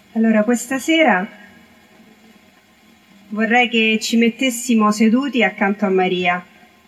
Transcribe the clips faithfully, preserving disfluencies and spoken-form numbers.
Allora, questa sera vorrei che ci mettessimo seduti accanto a Maria.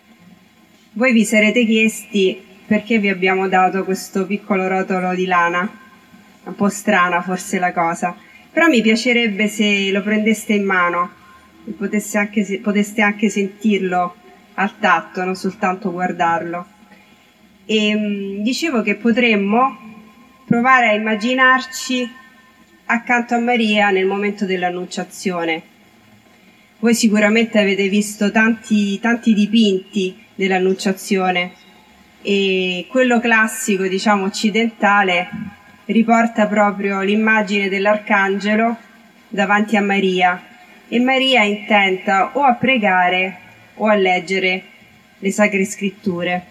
Voi vi sarete chiesti perché vi abbiamo dato questo piccolo rotolo di lana. Un po' strana forse la cosa, però mi piacerebbe se lo prendeste in mano e poteste anche, poteste anche sentirlo al tatto, non soltanto guardarlo. E mh, dicevo che potremmo provare a immaginarci accanto a Maria nel momento dell'Annunciazione. Voi sicuramente avete visto tanti, tanti dipinti dell'Annunciazione e quello classico, diciamo occidentale, riporta proprio l'immagine dell'Arcangelo davanti a Maria e Maria è intenta o a pregare o a leggere le Sacre Scritture.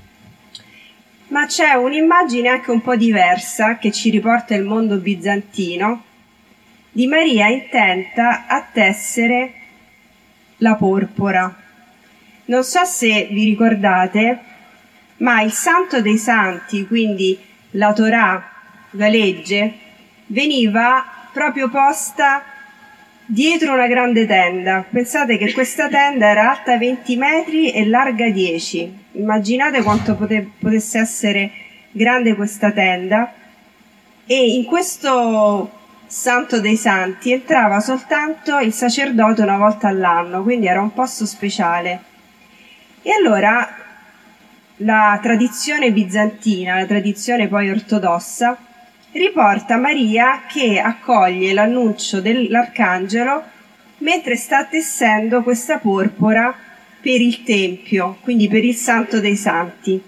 Ma c'è un'immagine anche un po' diversa che ci riporta il mondo bizantino di Maria intenta a tessere la porpora. Non so se vi ricordate, ma il Santo dei Santi, quindi la Torah, la legge, veniva proprio posta dietro una grande tenda. Pensate che questa tenda era alta venti metri e larga dieci. Immaginate quanto pote- potesse essere grande questa tenda. E in questo Santo dei Santi entrava soltanto il sacerdote una volta all'anno, quindi era un posto speciale. E allora la tradizione bizantina, la tradizione poi ortodossa, riporta Maria che accoglie l'annuncio dell'Arcangelo mentre sta tessendo questa porpora per il Tempio, quindi per il Santo dei Santi.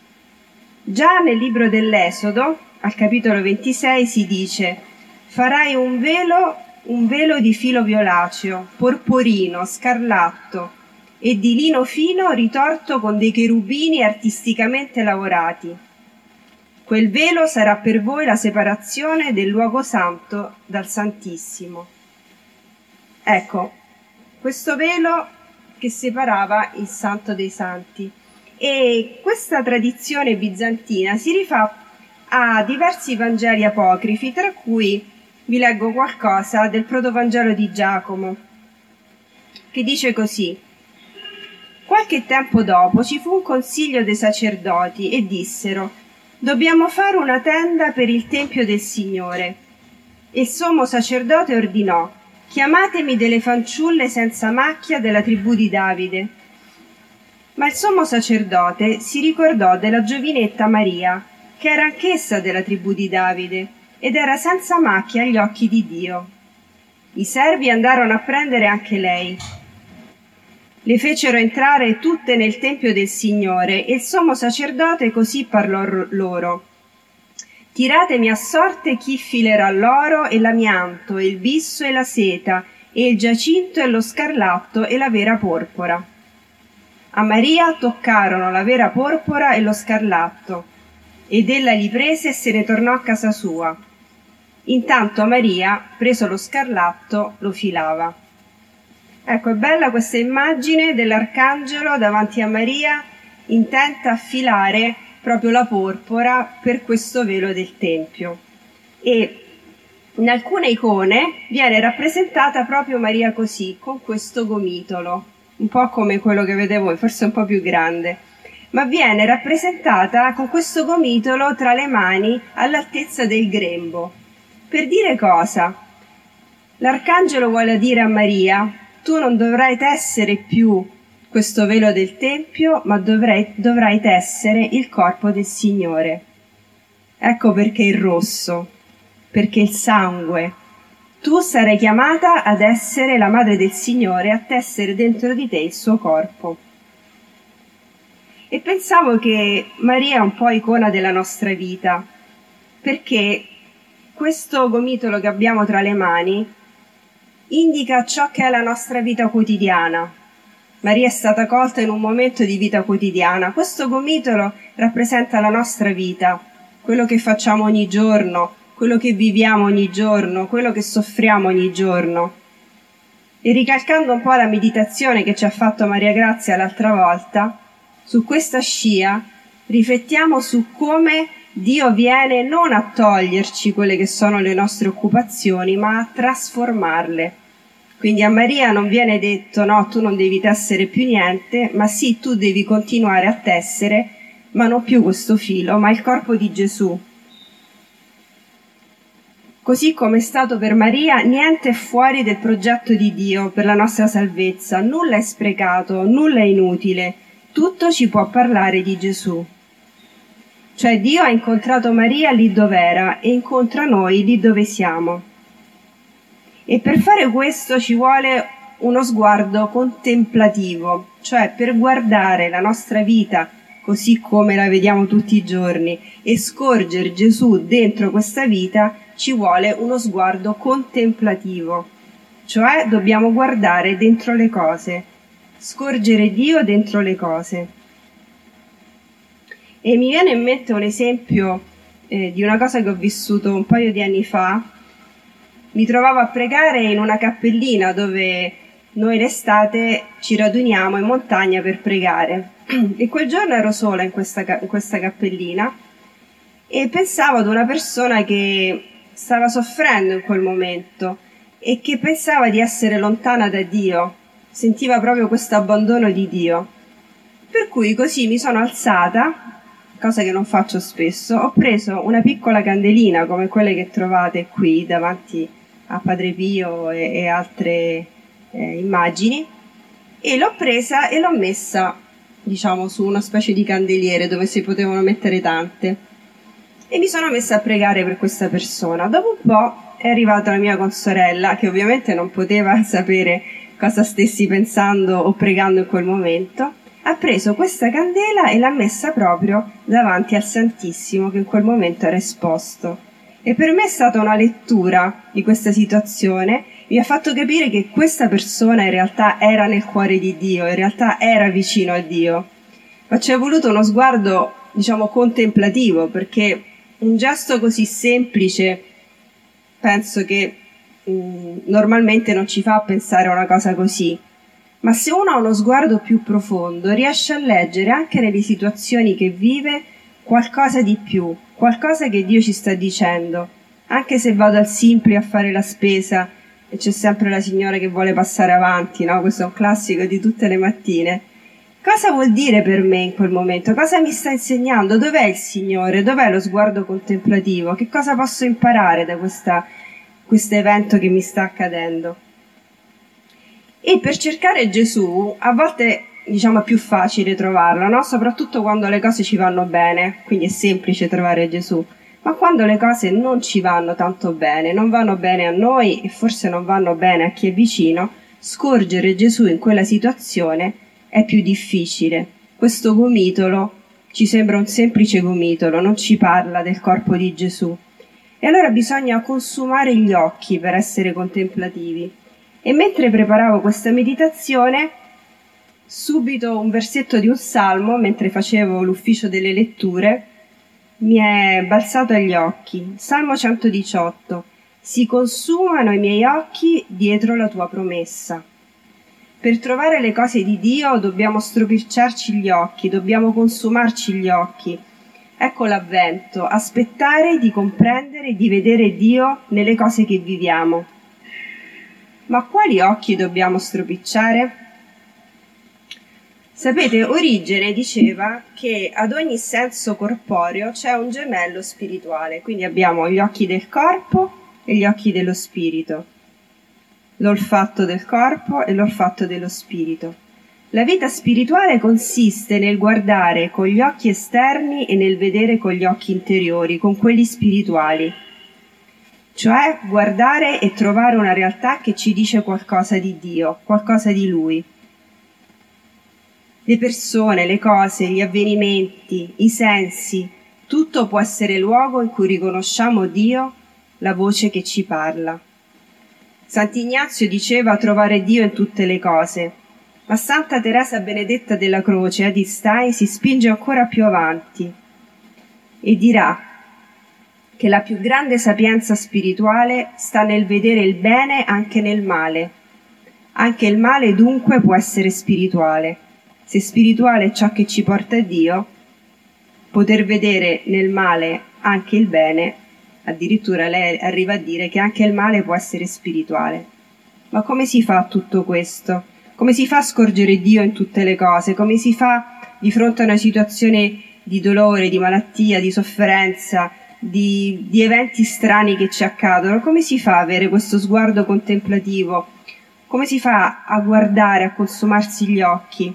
Già nel libro dell'Esodo, al capitolo ventisei, si dice: farai un velo, un velo di filo violaceo, porporino, scarlatto e di lino fino ritorto con dei cherubini artisticamente lavorati. Quel velo sarà per voi la separazione del luogo santo dal Santissimo. Ecco, questo velo che separava il Santo dei Santi. E questa tradizione bizantina si rifà a diversi Vangeli apocrifi, tra cui vi leggo qualcosa del Protovangelo di Giacomo, che dice così: qualche tempo dopo ci fu un consiglio dei sacerdoti e dissero: dobbiamo fare una tenda per il Tempio del Signore. E il sommo sacerdote ordinò: chiamatemi delle fanciulle senza macchia della tribù di Davide. Ma il sommo sacerdote si ricordò della giovinetta Maria, che era anch'essa della tribù di Davide ed era senza macchia agli occhi di Dio. I servi andarono a prendere anche lei. Le fecero entrare tutte nel Tempio del Signore e il sommo sacerdote così parlò loro: tiratemi a sorte chi filerà l'oro e l'amianto e il bisso e la seta e il giacinto e lo scarlatto e la vera porpora. A Maria toccarono la vera porpora e lo scarlatto, ed ella li prese e se ne tornò a casa sua. Intanto Maria, preso lo scarlatto, lo filava. Ecco, è bella questa immagine dell'Arcangelo davanti a Maria, intenta a filare proprio la porpora per questo velo del Tempio. E in alcune icone viene rappresentata proprio Maria così, con questo gomitolo, un po' come quello che vedete voi, forse un po' più grande, ma viene rappresentata con questo gomitolo tra le mani all'altezza del grembo. Per dire cosa? L'Arcangelo vuole dire a Maria: tu non dovrai tessere più questo velo del Tempio, ma dovrai, dovrai tessere il corpo del Signore. Ecco perché il rosso, perché il sangue. Tu sarai chiamata ad essere la madre del Signore, a tessere dentro di te il suo corpo. E pensavo che Maria è un po' icona della nostra vita, perché questo gomitolo che abbiamo tra le mani indica ciò che è la nostra vita quotidiana. Maria è stata colta in un momento di vita quotidiana. Questo gomitolo rappresenta la nostra vita, quello che facciamo ogni giorno, quello che viviamo ogni giorno, quello che soffriamo ogni giorno. E ricalcando un po' la meditazione che ci ha fatto Maria Grazia l'altra volta, su questa scia riflettiamo su come Dio viene non a toglierci quelle che sono le nostre occupazioni, ma a trasformarle. Quindi a Maria non viene detto no, tu non devi tessere più niente, ma sì, tu devi continuare a tessere, ma non più questo filo, ma il corpo di Gesù. Così come è stato per Maria, niente è fuori del progetto di Dio per la nostra salvezza, nulla è sprecato, nulla è inutile, tutto ci può parlare di Gesù. Cioè Dio ha incontrato Maria lì dove era e incontra noi lì dove siamo. E per fare questo ci vuole uno sguardo contemplativo, cioè per guardare la nostra vita così come la vediamo tutti i giorni e scorgere Gesù dentro questa vita, ci vuole uno sguardo contemplativo, cioè dobbiamo guardare dentro le cose, scorgere Dio dentro le cose. E mi viene in mente un esempio eh, di una cosa che ho vissuto un paio di anni fa. Mi trovavo a pregare in una cappellina dove noi l'estate ci raduniamo in montagna per pregare e quel giorno ero sola in questa, in questa cappellina e pensavo ad una persona che stava soffrendo in quel momento e che pensava di essere lontana da Dio, sentiva proprio questo abbandono di Dio. Per cui così mi sono alzata, cosa che non faccio spesso, ho preso una piccola candelina come quelle che trovate qui davanti a Padre Pio e, e altre eh, immagini, e l'ho presa e l'ho messa, diciamo, su una specie di candeliere dove si potevano mettere tante. E mi sono messa a pregare per questa persona. Dopo un po' è arrivata la mia consorella, che ovviamente non poteva sapere cosa stessi pensando o pregando in quel momento. Ha preso questa candela e l'ha messa proprio davanti al Santissimo che in quel momento era esposto. E per me è stata una lettura di questa situazione, mi ha fatto capire che questa persona in realtà era nel cuore di Dio, in realtà era vicino a Dio. Ma ci è voluto uno sguardo, diciamo, contemplativo, perché un gesto così semplice penso che mh, normalmente non ci fa pensare a una cosa così. Ma se uno ha uno sguardo più profondo, riesce a leggere anche nelle situazioni che vive qualcosa di più, qualcosa che Dio ci sta dicendo. Anche se vado al Simpli a fare la spesa e c'è sempre la signora che vuole passare avanti, no? Questo è un classico di tutte le mattine. Cosa vuol dire per me in quel momento? Cosa mi sta insegnando? Dov'è il Signore? Dov'è lo sguardo contemplativo? Che cosa posso imparare da questa, questo evento che mi sta accadendo? E per cercare Gesù, a volte, diciamo, è più facile trovarlo, no? Soprattutto quando le cose ci vanno bene, quindi è semplice trovare Gesù. Ma quando le cose non ci vanno tanto bene, non vanno bene a noi e forse non vanno bene a chi è vicino, scorgere Gesù in quella situazione è più difficile. Questo gomitolo ci sembra un semplice gomitolo, non ci parla del corpo di Gesù. E allora bisogna consumare gli occhi per essere contemplativi. E mentre preparavo questa meditazione, subito un versetto di un salmo, mentre facevo l'ufficio delle letture, mi è balzato agli occhi. Salmo centodiciotto. Si consumano i miei occhi dietro la tua promessa. Per trovare le cose di Dio dobbiamo stropicciarci gli occhi, dobbiamo consumarci gli occhi. Ecco l'avvento, aspettare di comprendere e di vedere Dio nelle cose che viviamo. Ma quali occhi dobbiamo stropicciare? Sapete, Origene diceva che ad ogni senso corporeo c'è un gemello spirituale, quindi abbiamo gli occhi del corpo e gli occhi dello spirito, l'olfatto del corpo e l'olfatto dello spirito. La vita spirituale consiste nel guardare con gli occhi esterni e nel vedere con gli occhi interiori, con quelli spirituali. Cioè guardare e trovare una realtà che ci dice qualcosa di Dio, qualcosa di Lui. Le persone, le cose, gli avvenimenti, i sensi, tutto può essere luogo in cui riconosciamo Dio, la voce che ci parla. Sant'Ignazio diceva trovare Dio in tutte le cose, ma Santa Teresa Benedetta della Croce, Edith Stein, si spinge ancora più avanti e dirà che la più grande sapienza spirituale sta nel vedere il bene anche nel male. Anche il male dunque può essere spirituale. Se spirituale è ciò che ci porta a Dio, poter vedere nel male anche il bene. Addirittura lei arriva a dire che anche il male può essere spirituale. Ma come si fa tutto questo? Come si fa a scorgere Dio in tutte le cose? Come si fa di fronte a una situazione di dolore, di malattia, di sofferenza, di, di eventi strani che ci accadono? Come si fa ad avere questo sguardo contemplativo? Come si fa a guardare, a consumarsi gli occhi?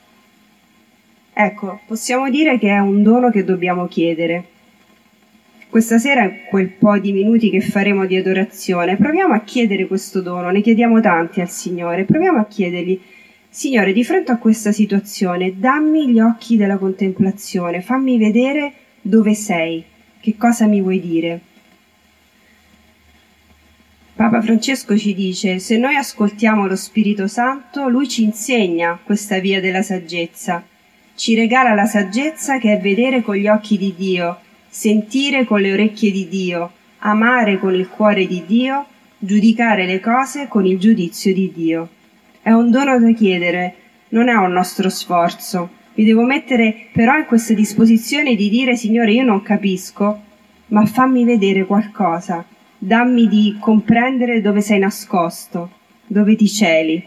Ecco, possiamo dire che è un dono che dobbiamo chiedere. Questa sera, in quel po' di minuti che faremo di adorazione, proviamo a chiedere questo dono, ne chiediamo tanti al Signore, proviamo a chiedergli: Signore, di fronte a questa situazione, dammi gli occhi della contemplazione, fammi vedere dove sei, che cosa mi vuoi dire. Papa Francesco ci dice: se noi ascoltiamo lo Spirito Santo, Lui ci insegna questa via della saggezza, ci regala la saggezza che è vedere con gli occhi di Dio, sentire con le orecchie di Dio, amare con il cuore di Dio, giudicare le cose con il giudizio di Dio. È un dono da chiedere, non è un nostro sforzo. Mi devo mettere però in questa disposizione di dire: Signore, io non capisco, ma fammi vedere qualcosa, dammi di comprendere dove sei nascosto, dove ti celi.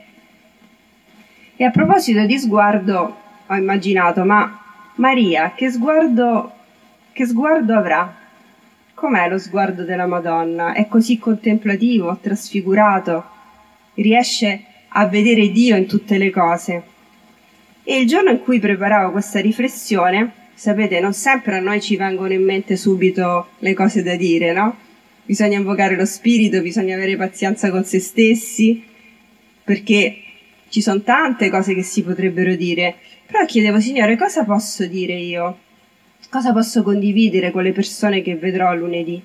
E a proposito di sguardo, ho immaginato, ma Maria, che sguardo, che sguardo avrà? Com'è lo sguardo della Madonna? È così contemplativo, trasfigurato, riesce a vedere Dio in tutte le cose. E il giorno in cui preparavo questa riflessione, sapete, non sempre a noi ci vengono in mente subito le cose da dire, no? Bisogna invocare lo spirito, bisogna avere pazienza con se stessi, perché ci sono tante cose che si potrebbero dire. Però chiedevo: Signore, cosa posso dire io? Cosa posso condividere con le persone che vedrò lunedì?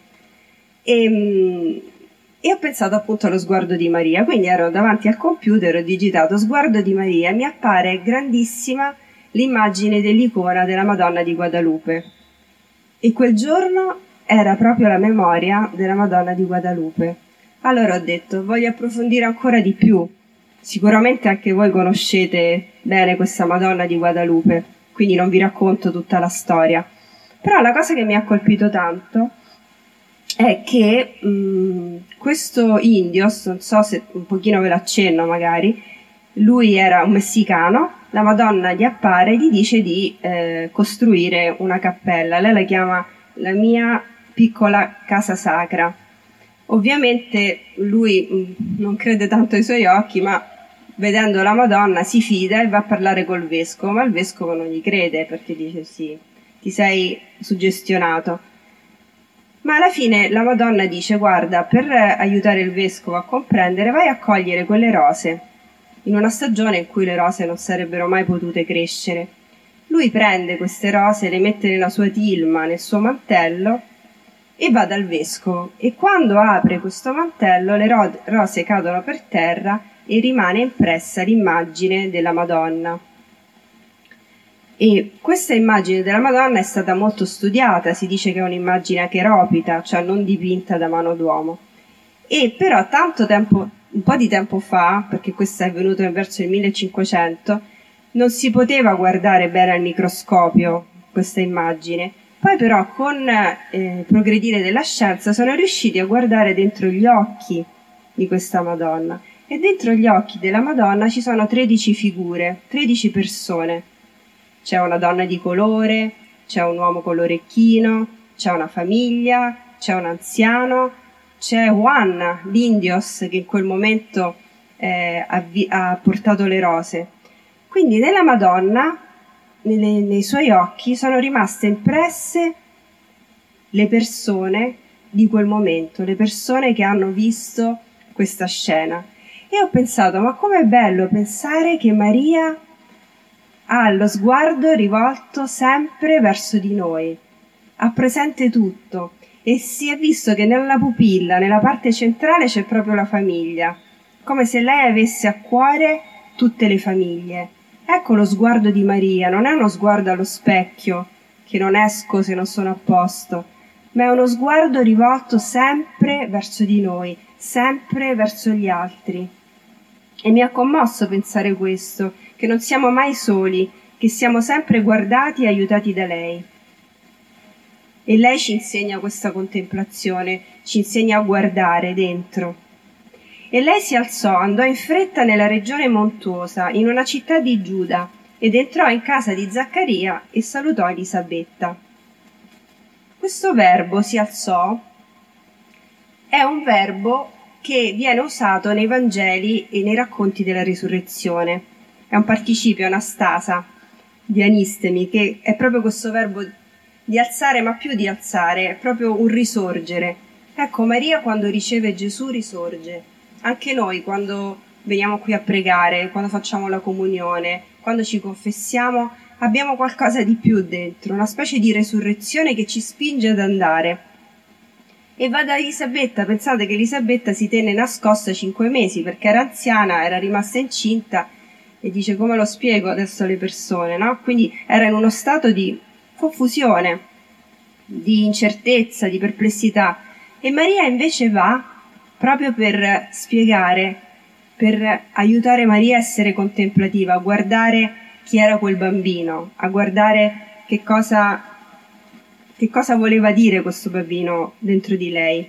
E, e ho pensato appunto allo sguardo di Maria. Quindi ero davanti al computer, ho digitato sguardo di Maria e mi appare grandissima l'immagine dell'icona della Madonna di Guadalupe. E quel giorno era proprio la memoria della Madonna di Guadalupe. Allora ho detto: voglio approfondire ancora di più. Sicuramente anche voi conoscete bene questa Madonna di Guadalupe, quindi non vi racconto tutta la storia. Però la cosa che mi ha colpito tanto è che mh, questo indio, non so se un pochino ve l'accenno magari, lui era un messicano, la Madonna gli appare e gli dice di eh, costruire una cappella. Lei la chiama la mia piccola casa sacra. Ovviamente lui mh, non crede tanto ai suoi occhi, ma vedendo la Madonna si fida e va a parlare col vescovo, ma il vescovo non gli crede perché dice: sì, ti sei suggestionato. Ma alla fine la Madonna dice: guarda, per aiutare il vescovo a comprendere, vai a cogliere quelle rose in una stagione in cui le rose non sarebbero mai potute crescere. Lui prende queste rose, le mette nella sua tilma, nel suo mantello, e va dal vescovo, e quando apre questo mantello le ro- rose cadono per terra e rimane impressa l'immagine della Madonna. E questa immagine della Madonna è stata molto studiata, si dice che è un'immagine acheropita, cioè non dipinta da mano d'uomo. E però tanto tempo, un po' di tempo fa, perché questo è avvenuto verso il millecinquecento, non si poteva guardare bene al microscopio questa immagine. Poi però con eh, il progredire della scienza sono riusciti a guardare dentro gli occhi di questa Madonna. E dentro gli occhi della Madonna ci sono tredici figure, tredici persone. C'è una donna di colore, c'è un uomo con l'orecchino, c'è una famiglia, c'è un anziano, c'è Juan, l'indios, che in quel momento eh, ha, vi- ha portato le rose. Quindi nella Madonna, nelle, nei suoi occhi, sono rimaste impresse le persone di quel momento, le persone che hanno visto questa scena. E ho pensato: ma com'è bello pensare che Maria ha lo sguardo rivolto sempre verso di noi, ha presente tutto, e si è visto che nella pupilla, nella parte centrale, c'è proprio la famiglia, come se lei avesse a cuore tutte le famiglie. Ecco lo sguardo di Maria, non è uno sguardo allo specchio, che non esco se non sono a posto, ma è uno sguardo rivolto sempre verso di noi, sempre verso gli altri. E mi ha commosso pensare questo, che non siamo mai soli, che siamo sempre guardati e aiutati da lei. E lei ci insegna questa contemplazione, ci insegna a guardare dentro. E lei si alzò, andò in fretta nella regione montuosa, in una città di Giuda, ed entrò in casa di Zaccaria e salutò Elisabetta. Questo verbo si alzò è un verbo che viene usato nei Vangeli e nei racconti della risurrezione. È un participio anastasa di anistemi, che è proprio questo verbo di alzare, ma più di alzare, è proprio un risorgere. Ecco, Maria quando riceve Gesù risorge. Anche noi quando veniamo qui a pregare, quando facciamo la comunione, quando ci confessiamo, abbiamo qualcosa di più dentro, una specie di resurrezione che ci spinge ad andare. E va da Elisabetta, pensate che Elisabetta si tenne nascosta cinque mesi perché era anziana, era rimasta incinta e dice come lo spiego adesso alle persone, no? Quindi era in uno stato di confusione, di incertezza, di perplessità e Maria invece va proprio per spiegare, per aiutare Maria a essere contemplativa, a guardare chi era quel bambino, a guardare che cosa Che cosa voleva dire questo bambino dentro di lei?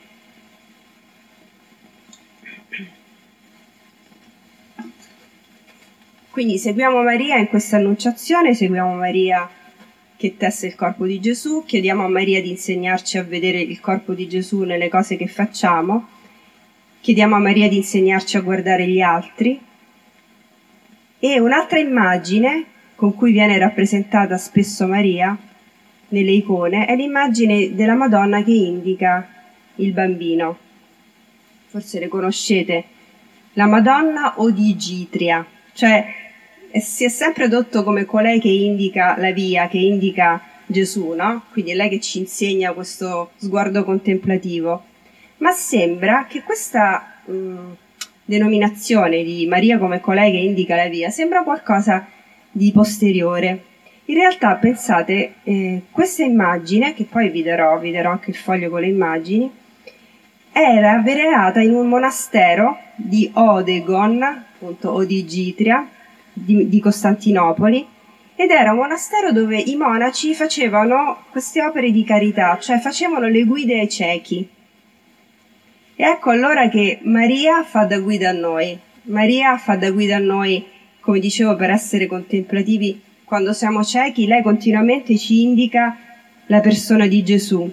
Quindi seguiamo Maria in questa annunciazione, seguiamo Maria che tesse il corpo di Gesù, chiediamo a Maria di insegnarci a vedere il corpo di Gesù nelle cose che facciamo, chiediamo a Maria di insegnarci a guardare gli altri. E un'altra immagine con cui viene rappresentata spesso Maria nelle icone è l'immagine della Madonna che indica il bambino. Forse le conoscete, la Madonna Odigitria, cioè si è sempre detto come colei che indica la via, che indica Gesù, no? Quindi è lei che ci insegna questo sguardo contemplativo. Ma sembra che questa mh, denominazione di Maria come colei che indica la via sembra qualcosa di posteriore. In realtà, pensate, eh, questa immagine, che poi vi darò, vi darò anche il foglio con le immagini, era venerata in un monastero di Odegon, appunto Odigitria, di, di Costantinopoli, ed era un monastero dove i monaci facevano queste opere di carità, cioè facevano le guide ai ciechi. E ecco allora che Maria fa da guida a noi. Maria fa da guida a noi, come dicevo, per essere contemplativi. Quando siamo ciechi, lei continuamente ci indica la persona di Gesù.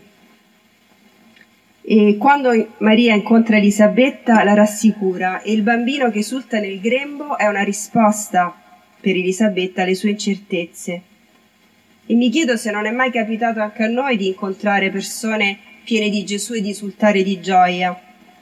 E quando Maria incontra Elisabetta la rassicura e il bambino che esulta nel grembo è una risposta per Elisabetta alle sue incertezze. E mi chiedo se non è mai capitato anche a noi di incontrare persone piene di Gesù e di esultare di gioia.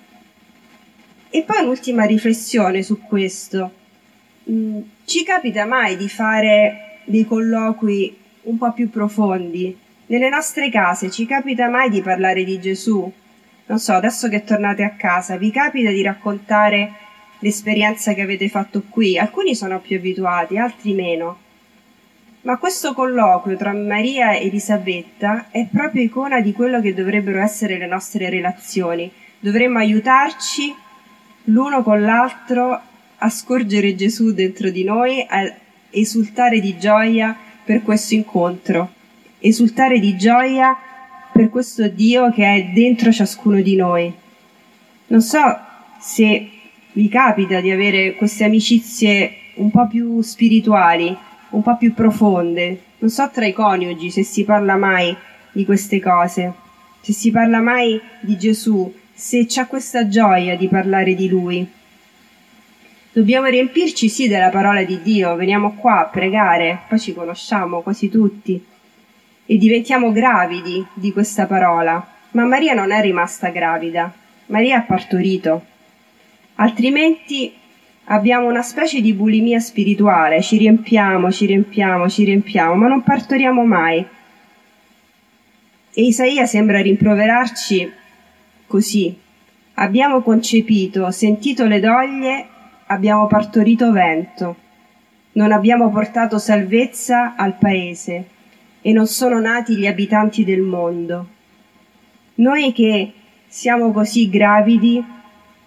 E poi un'ultima riflessione su questo. Ci capita mai di fare dei colloqui un po' più profondi? Nelle nostre case ci capita mai di parlare di Gesù? Non so, adesso che tornate a casa, vi capita di raccontare l'esperienza che avete fatto qui? Alcuni sono più abituati, altri meno. Ma questo colloquio tra Maria e Elisabetta è proprio icona di quello che dovrebbero essere le nostre relazioni. Dovremmo aiutarci l'uno con l'altro a scorgere Gesù dentro di noi, a esultare di gioia per questo incontro, esultare di gioia per questo Dio che è dentro ciascuno di noi. Non so se vi capita di avere queste amicizie un po' più spirituali, un po' più profonde. Non so tra i coniugi se si parla mai di queste cose, se si parla mai di Gesù, se c'è questa gioia di parlare di Lui. Dobbiamo riempirci sì della parola di Dio, veniamo qua a pregare, poi ci conosciamo quasi tutti e diventiamo gravidi di questa parola, ma Maria non è rimasta gravida, Maria ha partorito, altrimenti abbiamo una specie di bulimia spirituale, ci riempiamo, ci riempiamo, ci riempiamo, ma non partoriamo mai. E Isaia sembra rimproverarci così: abbiamo concepito, sentito le doglie, abbiamo partorito vento, non abbiamo portato salvezza al paese e non sono nati gli abitanti del mondo. Noi che siamo così gravidi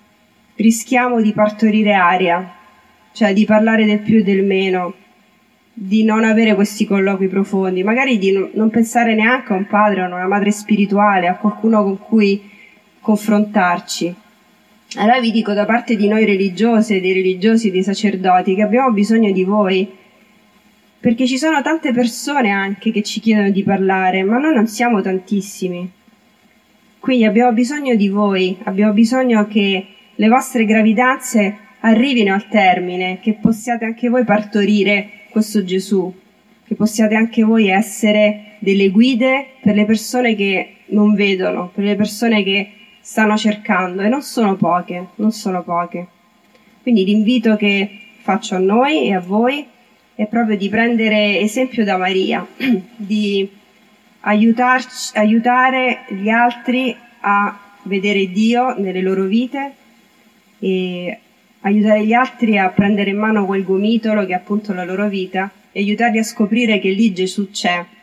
rischiamo di partorire aria, cioè di parlare del più e del meno, di non avere questi colloqui profondi, magari di no, non pensare neanche a un padre o a una madre spirituale, a qualcuno con cui confrontarci. Allora vi dico da parte di noi religiose, dei religiosi, dei sacerdoti, che abbiamo bisogno di voi, perché ci sono tante persone anche che ci chiedono di parlare, ma noi non siamo tantissimi. Quindi abbiamo bisogno di voi, abbiamo bisogno che le vostre gravidanze arrivino al termine, che possiate anche voi partorire questo Gesù, che possiate anche voi essere delle guide per le persone che non vedono, per le persone che stanno cercando, e non sono poche, non sono poche. Quindi l'invito che faccio a noi e a voi è proprio di prendere esempio da Maria, di aiutarci, aiutare gli altri a vedere Dio nelle loro vite e aiutare gli altri a prendere in mano quel gomitolo che è appunto la loro vita e aiutarli a scoprire che lì Gesù c'è,